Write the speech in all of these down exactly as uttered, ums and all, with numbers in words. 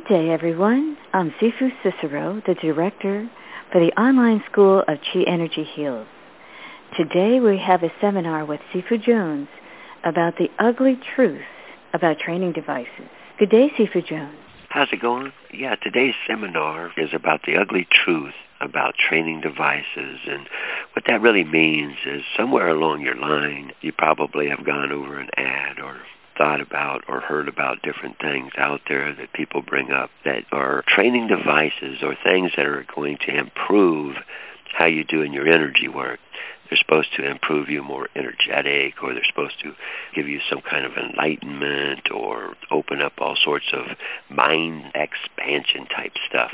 Good day, everyone. I'm Sifu Cicero, the director for the online school of Chi Energy Heals. Today we have a seminar with Sifu Jones about the ugly truth about training devices. Good day, Sifu Jones. How's it going? Yeah, today's seminar is about the ugly truth about training devices, and what that really means is somewhere along your line you probably have gone over an ad or thought about or heard about different things out there that people bring up that are training devices or things that are going to improve how you do in your energy work. They're supposed to improve you more energetic, or they're supposed to give you some kind of enlightenment or open up all sorts of mind expansion type stuff.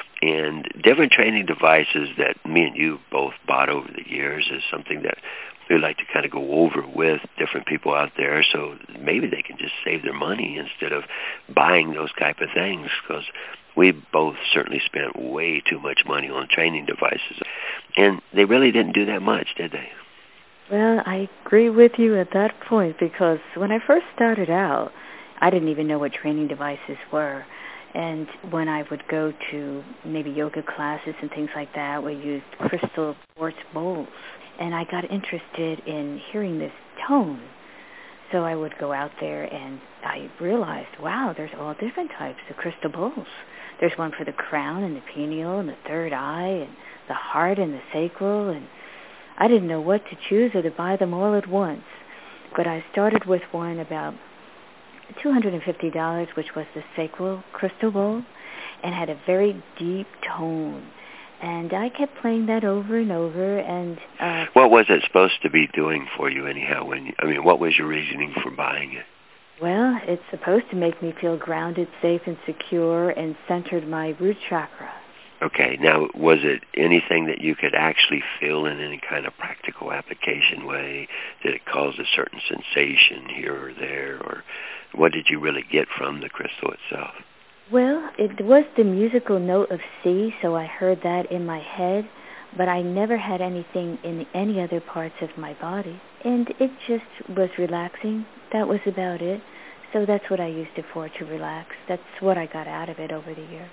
And different training devices that me and you both bought over the years is something that we like to kind of go over with different people out there, so maybe they can just save their money instead of buying those type of things, because we both certainly spent way too much money on training devices. And they really didn't do that much, did they? Well, I agree with you at that point, because when I first started out, I didn't even know what training devices were. And when I would go to maybe yoga classes and things like that, we used crystal quartz bowls. And I got interested in hearing this tone. So I would go out there and I realized, wow, there's all different types of crystal bowls. There's one for the crown and the pineal and the third eye and the heart and the sacral. And I didn't know what to choose or to buy them all at once. But I started with one about two hundred fifty dollars, which was the sacral crystal bowl, and had a very deep tone. And I kept playing that over and over. And uh, what was it supposed to be doing for you anyhow? When you, I mean, what was your reasoning for buying it? Well, it's supposed to make me feel grounded, safe, and secure, and centered my root chakra. Okay. Now, was it anything that you could actually feel in any kind of practical application way? Did it cause a certain sensation here or there? Or what did you really get from the crystal itself? Well, it was the musical note of C, so I heard that in my head, but I never had anything in any other parts of my body. And it just was relaxing. That was about it. So that's what I used it for, to relax. That's what I got out of it over the years.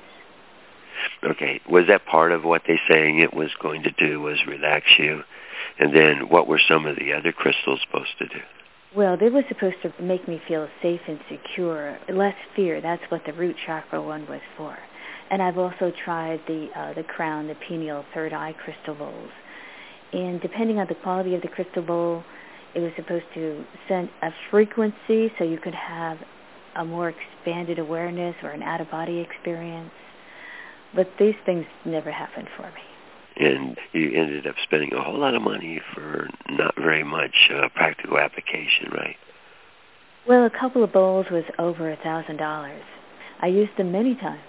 Okay. Was that part of what they're saying it was going to do, was relax you? And then what were some of the other crystals supposed to do? Well, they were supposed to make me feel safe and secure, less fear. That's what the root chakra one was for. And I've also tried the uh, the crown, the pineal, third eye crystal bowls. And depending on the quality of the crystal bowl, it was supposed to send a frequency so you could have a more expanded awareness or an out-of-body experience. But these things never happened for me. And you ended up spending a whole lot of money for not very much uh, practical application, right? Well, a couple of bowls was over a thousand dollars. I used them many times,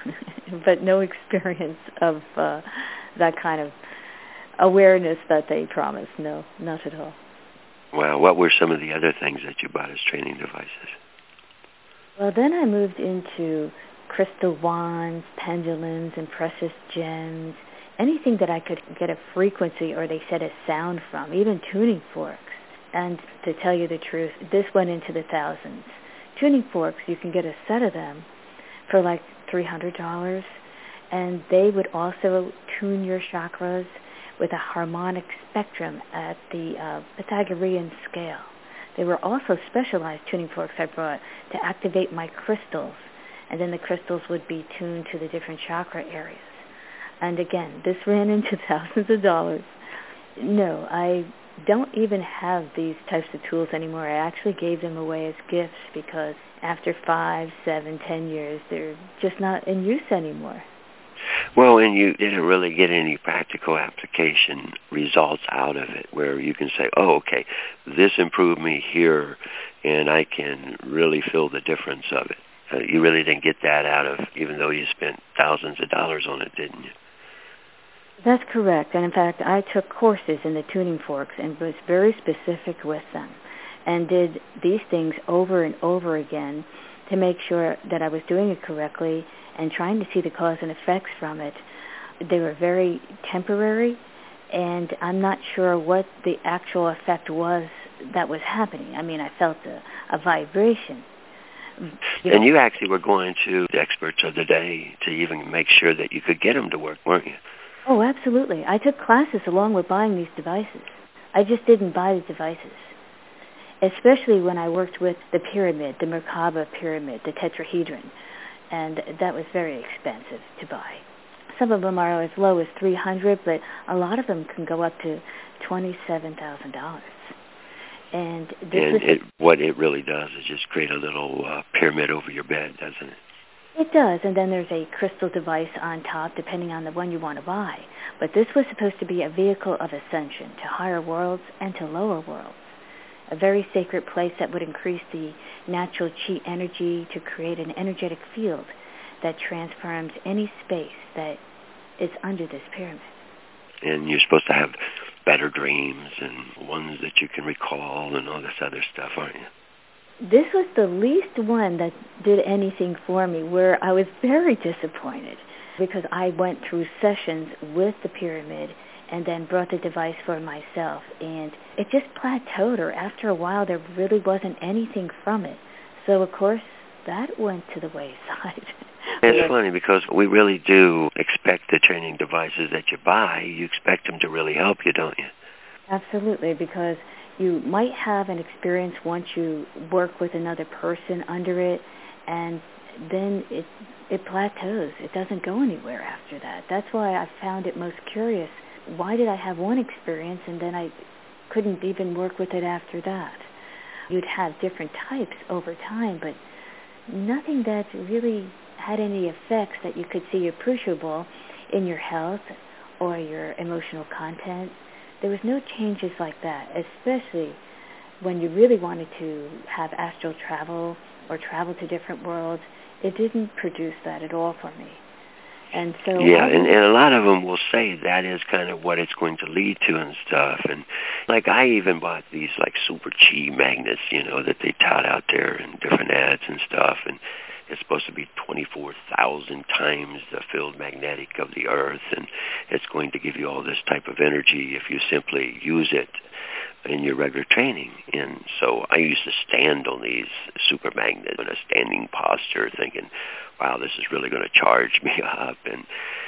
but no experience of uh, that kind of awareness that they promised. No, not at all. Wow. What were some of the other things that you bought as training devices? Well, then I moved into crystal wands, pendulums, and precious gems. Anything that I could get a frequency, or they said a sound from, even tuning forks. And to tell you the truth, this went into the thousands. Tuning forks, you can get a set of them for like three hundred dollars, and they would also tune your chakras with a harmonic spectrum at the uh, Pythagorean scale. They were also specialized tuning forks I brought to activate my crystals, and then the crystals would be tuned to the different chakra areas. And again, this ran into thousands of dollars. No, I don't even have these types of tools anymore. I actually gave them away as gifts because after five, seven, ten years, they're just not in use anymore. Well, and you didn't really get any practical application results out of it where you can say, oh, okay, this improved me here, and I can really feel the difference of it. Uh, you really didn't get that out of, even though you spent thousands of dollars on it, didn't you? That's correct. And in fact, I took courses in the tuning forks and was very specific with them and did these things over and over again to make sure that I was doing it correctly and trying to see the cause and effects from it. They were very temporary, and I'm not sure what the actual effect was that was happening. I mean, I felt a, a vibration, You and know, you actually were going to the experts of the day to even make sure that you could get them to work, weren't you? oh, absolutely. I took classes along with buying these devices. I just didn't buy the devices, especially when I worked with the pyramid, the Merkaba pyramid, the tetrahedron, and that was very expensive to buy. Some of them are as low as three hundred dollars, but a lot of them can go up to twenty-seven thousand dollars. And, this and was it, what it really does is just create a little uh, pyramid over your bed, doesn't it? It does, and then there's a crystal device on top, depending on the one you want to buy. But this was supposed to be a vehicle of ascension to higher worlds and to lower worlds, a very sacred place that would increase the natural chi energy to create an energetic field that transforms any space that is under this pyramid. And you're supposed to have better dreams and ones that you can recall and all this other stuff, aren't you? This was the least one that did anything for me, where I was very disappointed because I went through sessions with the pyramid and then brought the device for myself, and it just plateaued, or after a while there really wasn't anything from it. So, of course, that went to the wayside. It's funny because we really do expect the training devices that you buy, you expect them to really help you, don't you? Absolutely, because you might have an experience once you work with another person under it, and then it it plateaus. It doesn't go anywhere after that. That's why I found it most curious. Why did I have one experience and then I couldn't even work with it after that? You'd have different types over time, but nothing that really had any effects that you could see appreciable in your health or your emotional content. There was no changes like that, especially when you really wanted to have astral travel or travel to different worlds. It didn't produce that at all for me. And so yeah, I, and, and a lot of them will say that is kind of what it's going to lead to and stuff. And like I even bought these like super chi magnets, you know, that they tout out there in different ads and stuff. And it's supposed to be twenty-four thousand times the field magnetic of the Earth, and it's going to give you all this type of energy if you simply use it in your regular training. And so I used to stand on these super magnets in a standing posture thinking, wow, this is really going to charge me up, and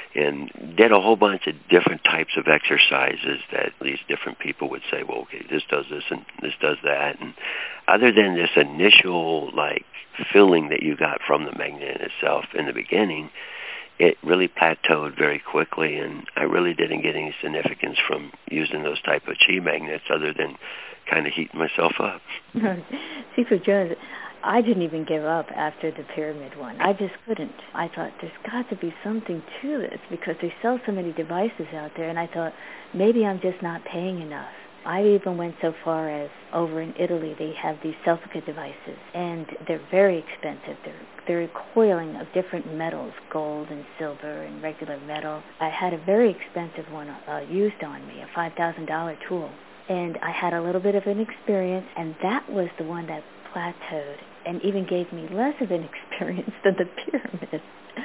and did a whole bunch of different types of exercises that these different people would say, well, okay, this does this and this does that. And other than this initial, like, feeling that you got from the magnet itself in the beginning, it really plateaued very quickly, and I really didn't get any significance from using those type of chi magnets other than kind of heating myself up. See, for Jones, I didn't even give up after the pyramid one. I just couldn't. I thought, there's got to be something to this because they sell so many devices out there, and I thought, maybe I'm just not paying enough. I even went so far as over in Italy, they have these Selfica devices, and they're very expensive. They're, they're coiling of different metals, gold and silver and regular metal. I had a very expensive one uh, used on me, a five thousand dollars tool. And I had a little bit of an experience, and that was the one that plateaued and even gave me less of an experience than the pyramid.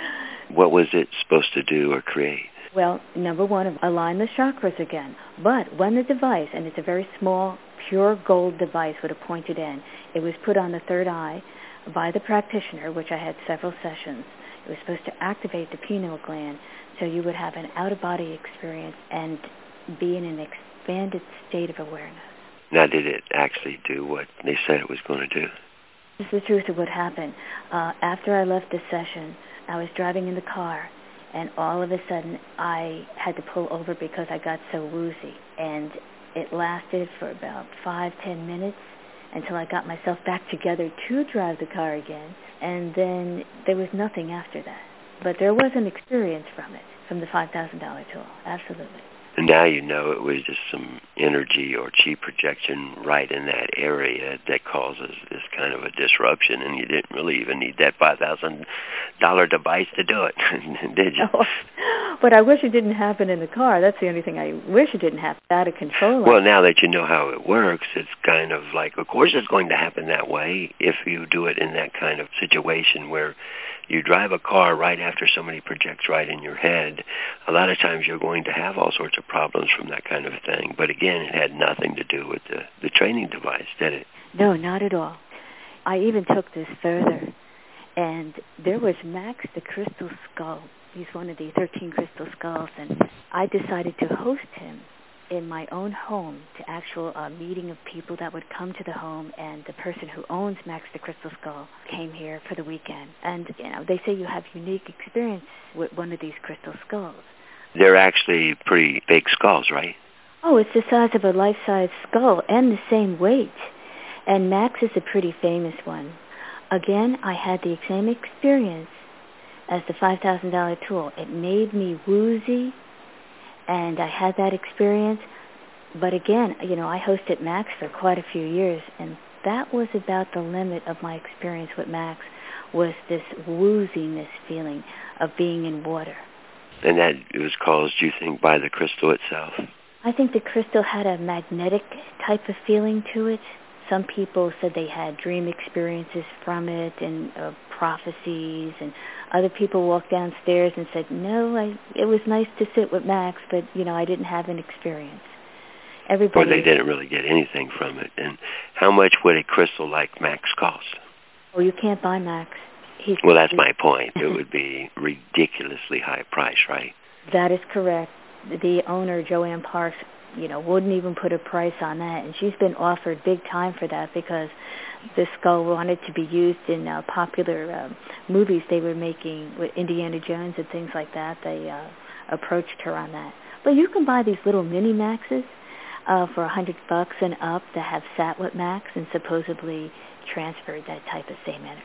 What was it supposed to do or create? Well, number one, align the chakras again. But when the device, and it's a very small, pure gold device with a pointed end, it was put on the third eye by the practitioner, which I had several sessions. It was supposed to activate the pineal gland so you would have an out-of-body experience and be in an expanded state of awareness. Now, did it actually do what they said it was going to do? This is the truth of what happened. Uh, after I left the session, I was driving in the car, and all of a sudden I had to pull over because I got so woozy. And it lasted for about five, ten minutes until I got myself back together to drive the car again. And then there was nothing after that. But there was an experience from it, from the five thousand dollars tool, absolutely. And now you know it was just some energy or chi projection right in that area that causes this kind of a disruption, and you didn't really even need that five thousand dollars device to do it, did you? No. But I wish it didn't happen in the car. That's the only thing I wish it didn't happen. Out of control. Well, now that you know how it works, it's kind of like, of course it's going to happen that way if you do it in that kind of situation where you drive a car right after somebody projects right in your head. A lot of times you're going to have all sorts of problems from that kind of thing. But again, it had nothing to do with the, the training device, did it? No, not at all. I even took this further. And there was Max the Crystal Skull. He's one of the thirteen crystal skulls, and I decided to host him in my own home to actual uh, meeting of people that would come to the home, and the person who owns Max the Crystal Skull came here for the weekend. And, you know, they say you have unique experience with one of these crystal skulls. They're actually pretty big skulls, right? Oh, it's the size of a life-size skull and the same weight. And Max is a pretty famous one. Again, I had the same experience as the five thousand dollars tool. It made me woozy, and I had that experience. But again, you know, I hosted Max for quite a few years, and that was about the limit of my experience with Max, was this wooziness feeling of being in water. And that was caused, you think, by the crystal itself? I think the crystal had a magnetic type of feeling to it. Some people said they had dream experiences from it and uh, prophecies, and other people walked downstairs and said, no, I, it was nice to sit with Max, but, you know, I didn't have an experience. Everybody, or they didn't really get anything from it. And how much would a crystal like Max cost? Oh, you can't buy Max. He's, well, that's my point. It would be ridiculously high price, right? That is correct. The owner, Joanne Parks, you know, wouldn't even put a price on that, and she's been offered big time for that because this skull wanted to be used in uh, popular uh, movies they were making with Indiana Jones and things like that. They uh, approached her on that. But you can buy these little mini Maxes uh, for a hundred bucks and up that have sat with Max and supposedly transferred that type of same energy.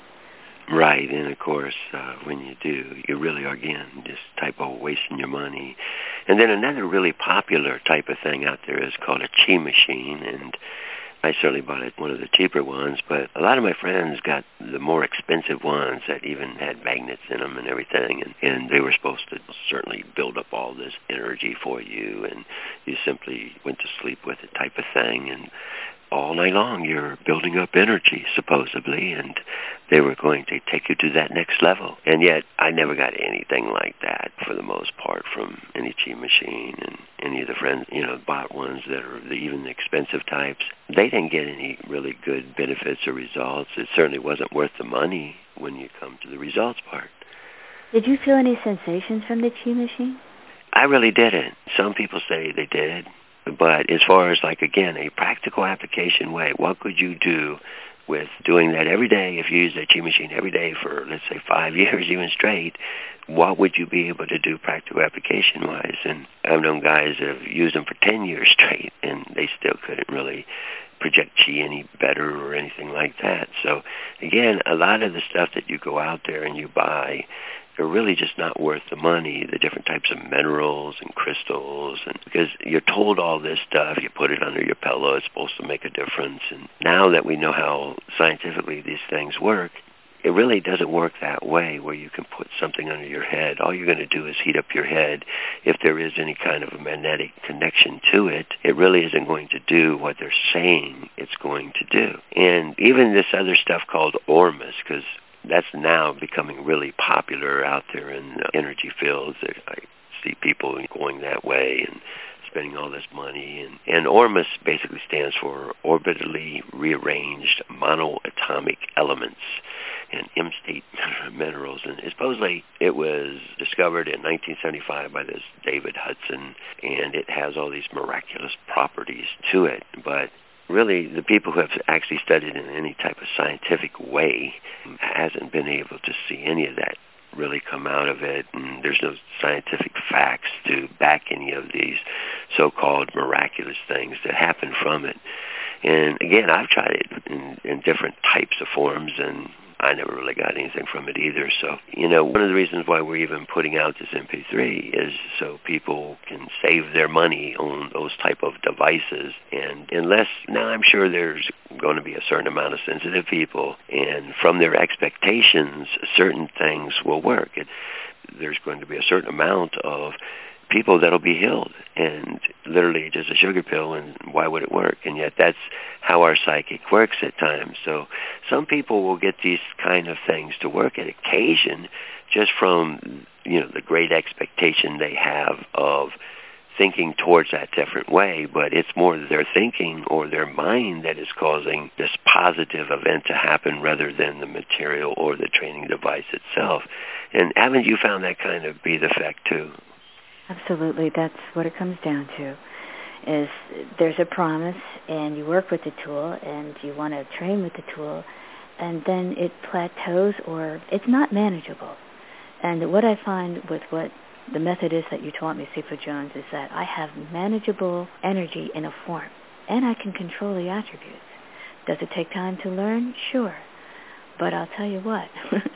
Right, and of course, uh, when you do, you really are, again, just type of wasting your money. And then another really popular type of thing out there is called a chi machine, and I certainly bought it, one of the cheaper ones, but a lot of my friends got the more expensive ones that even had magnets in them and everything, and, and they were supposed to certainly build up all this energy for you, and you simply went to sleep with it type of thing, and all night long you're building up energy, supposedly, and they were going to take you to that next level. And yet I never got anything like that for the most part from any chi machine, and any of the friends, you know, bought ones that are the, even the expensive types. They didn't get any really good benefits or results. It certainly wasn't worth the money when you come to the results part. Did you feel any sensations from the chi machine? I really didn't. Some people say they did. But as far as, like, again, a practical application way, what could you do with doing that every day? If you use that chi machine every day for, let's say, five years even straight, what would you be able to do practical application-wise? And I've known guys that have used them for ten years straight, and they still couldn't really project chi any better or anything like that. So, again, a lot of the stuff that you go out there and you buy, they're really just not worth the money, the different types of minerals and crystals, and because you're told all this stuff, you put it under your pillow, it's supposed to make a difference. And now that we know how scientifically these things work, it really doesn't work that way where you can put something under your head. All you're going to do is heat up your head. If there is any kind of a magnetic connection to it, it really isn't going to do what they're saying it's going to do. And even this other stuff called Ormus, because that's now becoming really popular out there in the energy fields. I see people going that way and spending all this money. And, and Ormus basically stands for Orbitally Rearranged Monoatomic Elements and M-state minerals. And supposedly it was discovered in nineteen seventy-five by this David Hudson, and it has all these miraculous properties to it. But really, the people who have actually studied in any type of scientific way hasn't been able to see any of that really come out of it, and there's no scientific facts to back any of these so-called miraculous things that happen from it. And again, I've tried it in, in different types of forms, and I never really got anything from it either. So, you know, one of the reasons why we're even putting out this M P three is so people can save their money on those type of devices. And unless, now I'm sure there's going to be a certain amount of sensitive people, and from their expectations, certain things will work. It, there's going to be a certain amount of people that'll be healed, and literally just a sugar pill, and why would it work? And yet that's how our psychic works at times. So some people will get these kind of things to work at occasion just from, you know, the great expectation they have of thinking towards that different way, but it's more their thinking or their mind that is causing this positive event to happen rather than the material or the training device itself. And haven't you found that kind of be the effect too? Absolutely. That's what it comes down to, is there's a promise and you work with the tool and you want to train with the tool, and then it plateaus or it's not manageable. And what I find with what the method is that you taught me, Cephas Jones, is that I have manageable energy in a form, and I can control the attributes. Does it take time to learn? Sure. But I'll tell you what,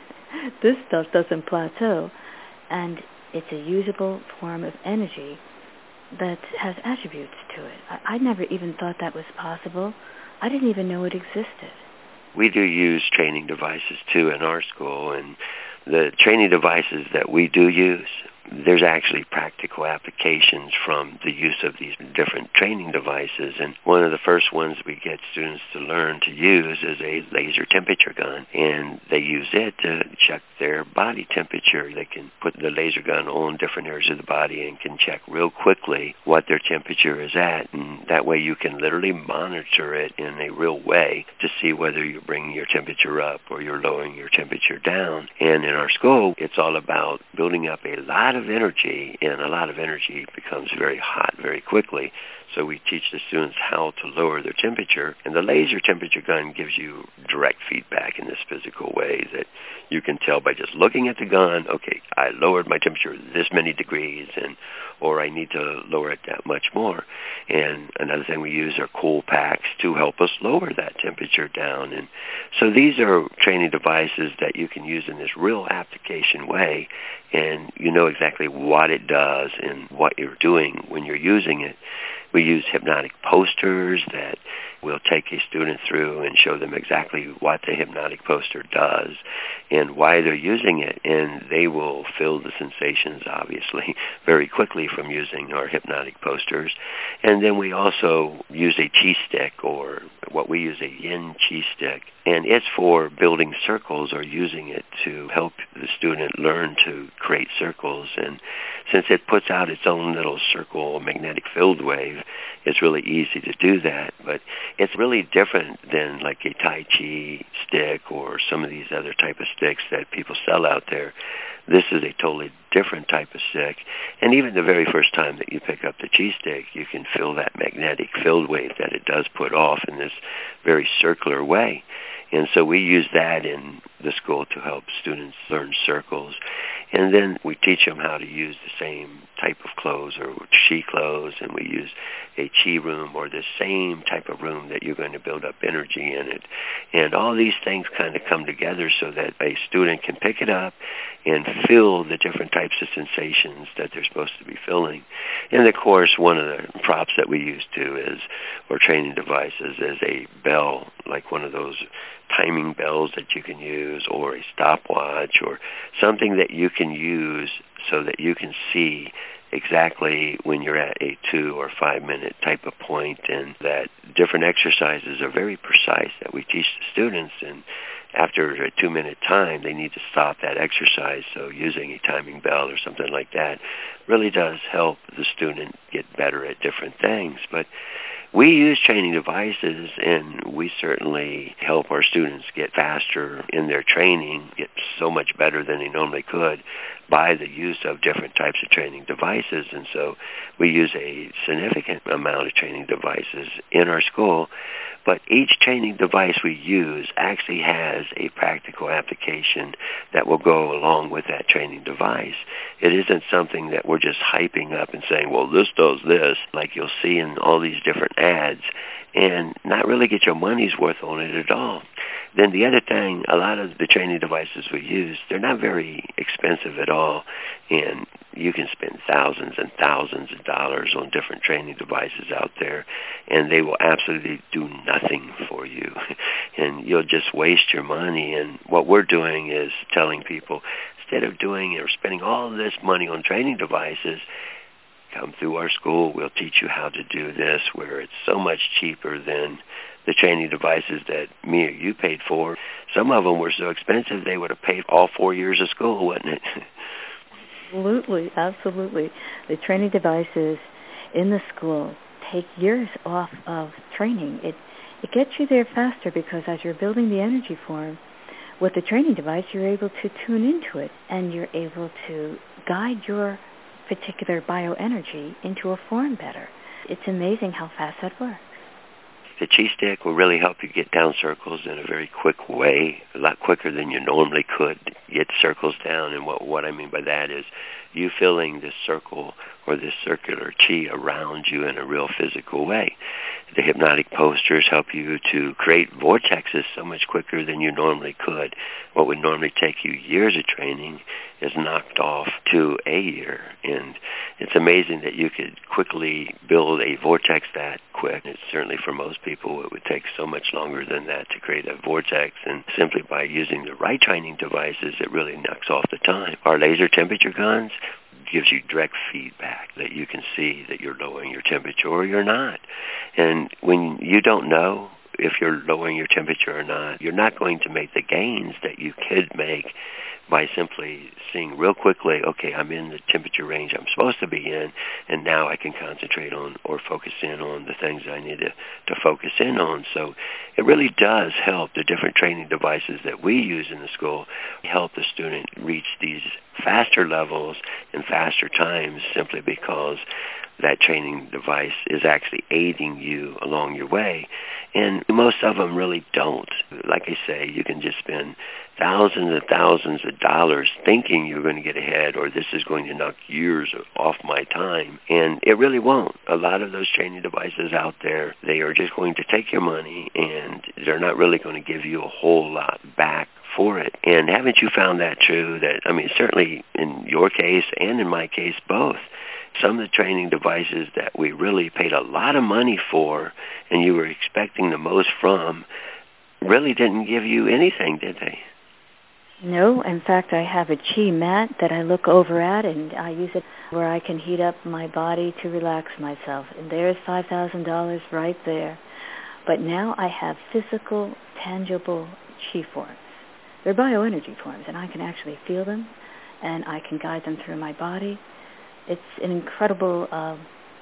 this stuff doesn't plateau, and it's a usable form of energy that has attributes to it. I, I never even thought that was possible. I didn't even know it existed. We do use training devices, too, in our school, and the training devices that we do use, there's actually practical applications from the use of these different training devices. And one of the first ones we get students to learn to use is a laser temperature gun. And they use it to check their body temperature. They can put the laser gun on different areas of the body and can check real quickly what their temperature is at. And that way you can literally monitor it in a real way to see whether you're bringing your temperature up or you're lowering your temperature down. And in our school, it's all about building up a lot of energy, and a lot of energy becomes very hot very quickly. So we teach the students how to lower their temperature, and the laser temperature gun gives you direct feedback in this physical way that you can tell by just looking at the gun, okay, I lowered my temperature this many degrees, and or I need to lower it that much more. And another thing we use are cool packs to help us lower that temperature down. And so these are training devices that you can use in this real application way, and you know exactly what it does and what you're doing when you're using it. We use hypnotic posters that we'll take a student through and show them exactly what the hypnotic poster does and why they're using it, and they will feel the sensations, obviously, very quickly from using our hypnotic posters. And then we also use a chi stick, or what we use a yin chi stick, and it's for building circles or using it to help the student learn to create circles. And since it puts out its own little circle magnetic field wave, it's really easy to do that. But it's really different than like a Tai Chi stick or some of these other type of sticks that people sell out there. This is a totally different type of stick. And even the very first time that you pick up the Chi stick, you can feel that magnetic field wave that it does put off in this very circular way. And so we use that in the school to help students learn circles. And then we teach them how to use the same type of clothes or chi clothes, and we use a chi room or the same type of room that you're going to build up energy in it. And all these things kind of come together so that a student can pick it up and feel the different types of sensations that they're supposed to be feeling. And of course, one of the props that we use too is, or training devices, is a bell, like one of those timing bells that you can use, or a stopwatch, or something that you can use so that you can see exactly when you're at a two or five minute type of point, and that different exercises are very precise that we teach the students. And after a two minute time, they need to stop that exercise. So using a timing bell or something like that really does help the student get better at different things. But we use training devices, and we certainly help our students get faster in their training, get so much better than they normally could by the use of different types of training devices. And so we use a significant amount of training devices in our school. But each training device we use actually has a practical application that will go along with that training device. It isn't something that we're just hyping up and saying, well, this does this, like you'll see in all these different ads, and not really get your money's worth on it at all. Then the other thing, a lot of the training devices we use, they're not very expensive at all, and you can spend thousands and thousands of dollars on different training devices out there, and they will absolutely do nothing for you, and you'll just waste your money. And what we're doing is telling people, instead of doing or spending all this money on training devices, come through our school. We'll teach you how to do this, where it's so much cheaper than the training devices that me or you paid for. Some of them were so expensive they would have paid all four years of school, wouldn't it? Absolutely, absolutely. The training devices in the school take years off of training. It it gets you there faster because as you're building the energy form, with the training device, you're able to tune into it, and you're able to guide your particular bioenergy into a form better. It's amazing how fast that works. The Chi Stick will really help you get down circles in a very quick way, a lot quicker than you normally could get circles down. And what, what I mean by that is you feeling this circle or this circular chi around you in a real physical way. The hypnotic posters help you to create vortexes so much quicker than you normally could. What would normally take you years of training is knocked off to a year. And it's amazing that you could quickly build a vortex that quick. It's certainly for most people it would take so much longer than that to create a vortex. And simply by using the right training devices, it really knocks off the time. Our laser temperature guns gives you direct feedback that you can see that you're lowering your temperature or you're not. And when you don't know if you're lowering your temperature or not, you're not going to make the gains that you could make by simply seeing real quickly, okay, I'm in the temperature range I'm supposed to be in, and now I can concentrate on or focus in on the things I need to, to focus in on. So it really does help. The different training devices that we use in the school help the student reach these faster levels and faster times simply because that training device is actually aiding you along your way. And most of them really don't. Like I say, you can just spend thousands and thousands of dollars thinking you're going to get ahead or this is going to knock years off my time. And it really won't. A lot of those training devices out there, they are just going to take your money and they're not really going to give you a whole lot back for it. And haven't you found that true? That, I mean, certainly in your case and in my case, both. Some of the training devices that we really paid a lot of money for and you were expecting the most from really didn't give you anything, did they? No. In fact, I have a chi mat that I look over at, and I use it where I can heat up my body to relax myself. And there's five thousand dollars right there. But now I have physical, tangible chi forms. They're bioenergy forms, and I can actually feel them, and I can guide them through my body. It's an incredible uh,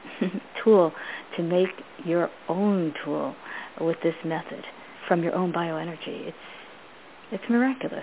tool to make your own tool with this method from your own bioenergy. It's it's miraculous.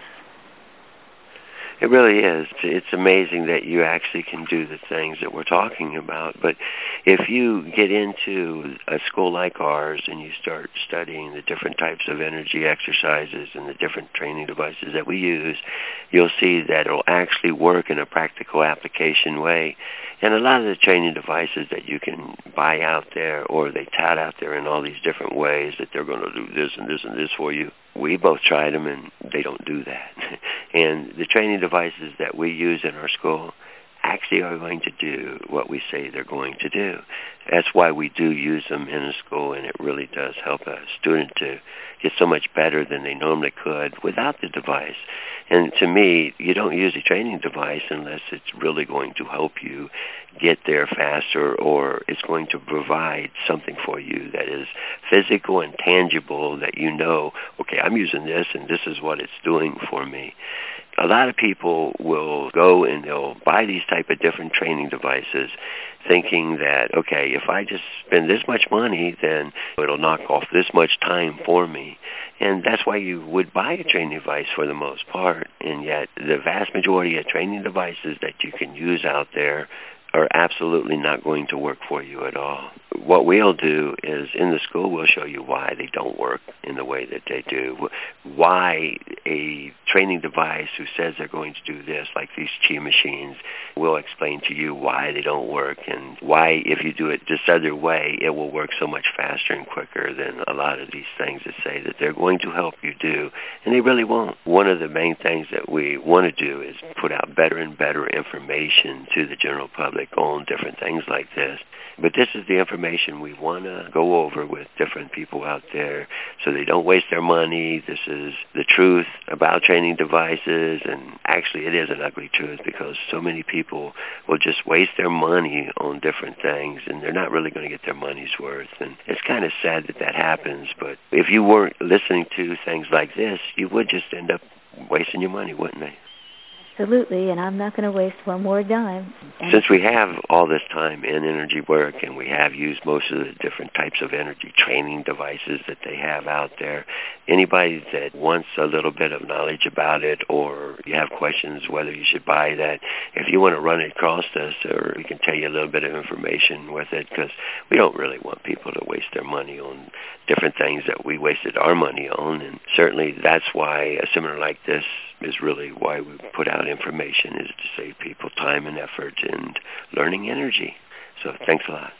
It really is. It's amazing that you actually can do the things that we're talking about. But if you get into a school like ours and you start studying the different types of energy exercises and the different training devices that we use, you'll see that it'll actually work in a practical application way. And a lot of the training devices that you can buy out there or they tout out there in all these different ways that they're going to do this and this and this for you, we both tried them and they don't do that. And the training devices that we use in our school actually are going to do what we say they're going to do. That's why we do use them in a school, and it really does help a student to get so much better than they normally could without the device. And to me, you don't use a training device unless it's really going to help you get there faster or it's going to provide something for you that is physical and tangible that you know, okay, I'm using this and this is what it's doing for me. A lot of people will go and they'll buy these type of different training devices thinking that, okay, if I just spend this much money, then it'll knock off this much time for me. And that's why you would buy a training device for the most part. And yet the vast majority of training devices that you can use out there are absolutely not going to work for you at all. What we'll do is in the school we'll show you why they don't work in the way that they do, why a training device who says they're going to do this, like these chi machines, will explain to you why they don't work and why if you do it this other way it will work so much faster and quicker than a lot of these things that say that they're going to help you do, and they really won't. One of the main things that we want to do is put out better and better information to the general public on different things like this. But this is the information we want to go over with different people out there so they don't waste their money. This is the truth about training devices, and actually it is an ugly truth because so many people will just waste their money on different things and they're not really going to get their money's worth. And it's kind of sad that that happens, but if you weren't listening to things like this, you would just end up wasting your money, wouldn't they? Absolutely, and I'm not going to waste one more dime. And since we have all this time in energy work and we have used most of the different types of energy training devices that they have out there, anybody that wants a little bit of knowledge about it or you have questions whether you should buy that, if you want to run it across us, or we can tell you a little bit of information with it, because we don't really want people to waste their money on different things that we wasted our money on. And certainly that's why a seminar like this is really why we put out information, is to save people time and effort and learning energy. So thanks a lot.